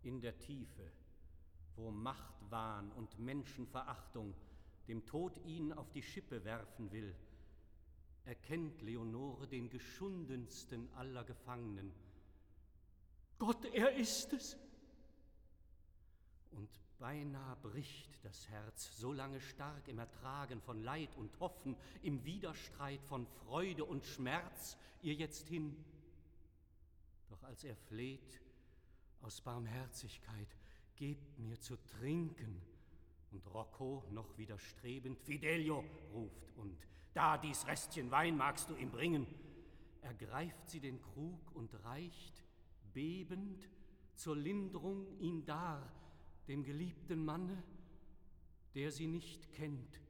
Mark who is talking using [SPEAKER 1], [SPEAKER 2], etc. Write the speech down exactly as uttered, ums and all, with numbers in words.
[SPEAKER 1] In der Tiefe, wo Machtwahn und Menschenverachtung dem Tod ihn auf die Schippe werfen will, erkennt Leonore den geschundensten aller Gefangenen. Gott, er ist es! Und beinahe bricht das Herz, so lange stark im Ertragen von Leid und Hoffen, im Widerstreit von Freude und Schmerz, ihr jetzt hin. Doch als er fleht, aus Barmherzigkeit, gebt mir zu trinken, und Rocco, noch widerstrebend, Fidelio, ruft, und da dies Restchen Wein magst du ihm bringen, ergreift sie den Krug und reicht, bebend, zur Linderung ihn dar, dem geliebten Manne, der sie nicht kennt